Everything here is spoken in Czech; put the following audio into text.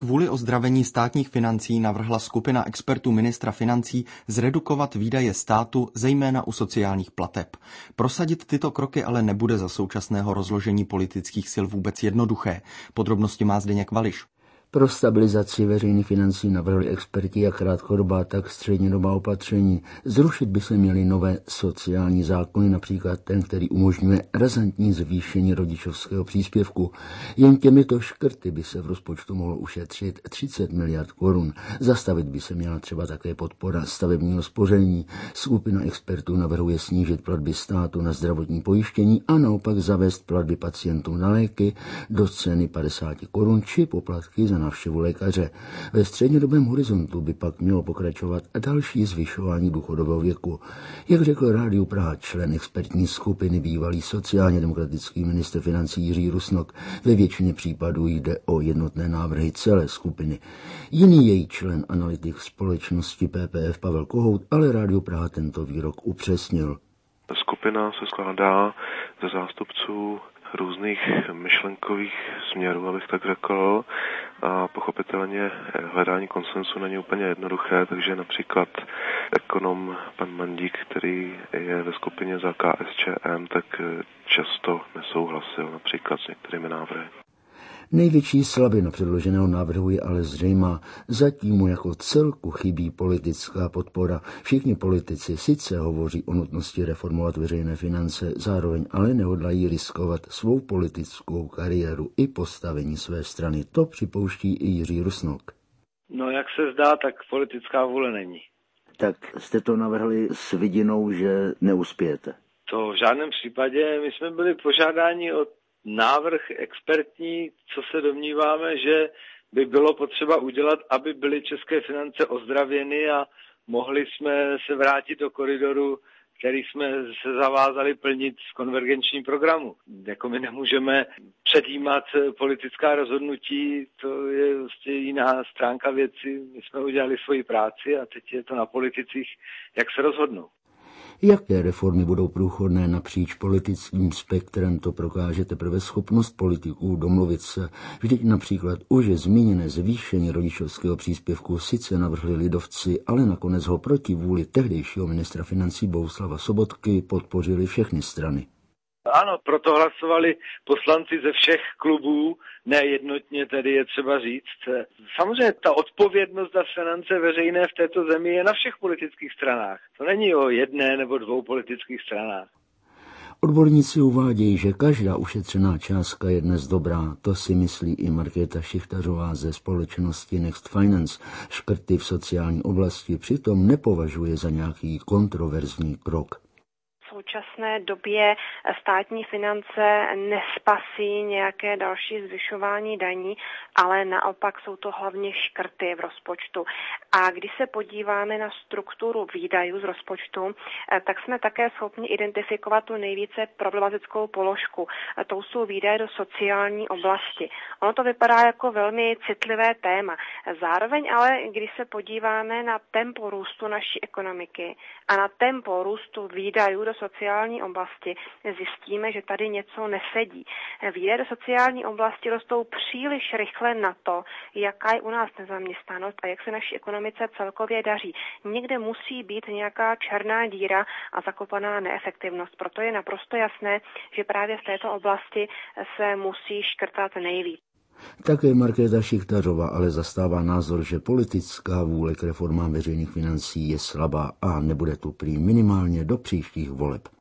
Kvůli ozdravení státních financí navrhla skupina expertů ministra financí zredukovat výdaje státu, zejména u sociálních plateb. Prosadit tyto kroky ale nebude za současného rozložení politických sil vůbec jednoduché. Podrobnosti má Zdeněk Vališ. Pro stabilizaci veřejných financí navrhli experti jak krátkodobá, tak střednědobá opatření. Zrušit by se měly nové sociální zákony, například ten, který umožňuje razantní zvýšení rodičovského příspěvku. Jen těmito škrty by se v rozpočtu mohlo ušetřit 30 miliard korun. Zastavit by se měla třeba také podpora stavebního spoření. Skupina expertů navrhuje snížit platby státu na zdravotní pojištění a naopak zavést platby pacientům na léky do ceny 50 korun či poplatky za návštěvu lékaře. Ve střednědobém horizontu by pak mělo pokračovat další zvyšování důchodového věku. Jak řekl Rádiu Praha člen expertní skupiny bývalý sociálně demokratický ministr financí Jiří Rusnok, ve většině případů jde o jednotné návrhy celé skupiny. Jiný její člen, analytik společnosti PPF Pavel Kohout, ale Rádiu Praha tento výrok upřesnil. Skupina se skládá ze zástupců různých myšlenkových směrů, abych tak řekl, a pochopitelně hledání konsensu není úplně jednoduché, takže například ekonom pan Mandík, který je ve skupině za KSČM, tak často nesouhlasil například s některými návrhy. Největší slabina předloženého návrhu je ale zřejmá. Zatím mu jako celku chybí politická podpora. Všichni politici sice hovoří o nutnosti reformovat veřejné finance, zároveň ale nehodlají riskovat svou politickou kariéru i postavení své strany. To připouští i Jiří Rusnok. No jak se zdá, tak politická vůle není. Tak jste to navrhli s vidinou, že neuspějete? To v žádném případě. My jsme byli požádáni o návrh expertní, co se domníváme, že by bylo potřeba udělat, aby byly české finance ozdravěny a mohli jsme se vrátit do koridoru, který jsme se zavázali plnit v konvergenčním programu. Jako my nemůžeme předjímat politická rozhodnutí, to je prostě jiná stránka věci. My jsme udělali svoji práci a teď je to na politicích, jak se rozhodnou. Jaké reformy budou průchodné napříč politickým spektrem, to prokáže teprve schopnost politiků domluvit se. Vždyť například už je zmíněné zvýšení rodičovského příspěvku sice navrhli lidovci, ale nakonec ho proti vůli tehdejšího ministra financí Bohuslava Sobotky podpořili všechny strany. Ano, proto hlasovali poslanci ze všech klubů, ne jednotně tedy je třeba říct. Samozřejmě ta odpovědnost za finance veřejné v této zemi je na všech politických stranách. To není o jedné nebo dvou politických stranách. Odborníci uvádějí, že každá ušetřená částka je dnes dobrá. To si myslí i Markéta Šichtařová ze společnosti Next Finance. Škrty v sociální oblasti přitom nepovažuje za nějaký kontroverzní krok. V současné době státní finance nespasí nějaké další zvyšování daní, ale naopak jsou to hlavně škrty v rozpočtu. A když se podíváme na strukturu výdajů z rozpočtu, tak jsme také schopni identifikovat tu nejvíce problematickou položku. To jsou výdaje do sociální oblasti. Ono to vypadá jako velmi citlivé téma. Zároveň ale, když se podíváme na tempo růstu naší ekonomiky a na tempo růstu výdajů do sociální oblasti, zjistíme, že tady něco nesedí. Výdaje do sociální oblasti rostou příliš rychle na to, jaká je u nás nezaměstnanost a jak se naší ekonomice celkově daří. Někde musí být nějaká černá díra a zakopaná neefektivnost. Proto je naprosto jasné, že právě v této oblasti se musí škrtat nejvíc. Také Markéta Šichtařová ale zastává názor, že politická vůle k reformám veřejných financí je slabá a nebude tu prý minimálně do příštích voleb.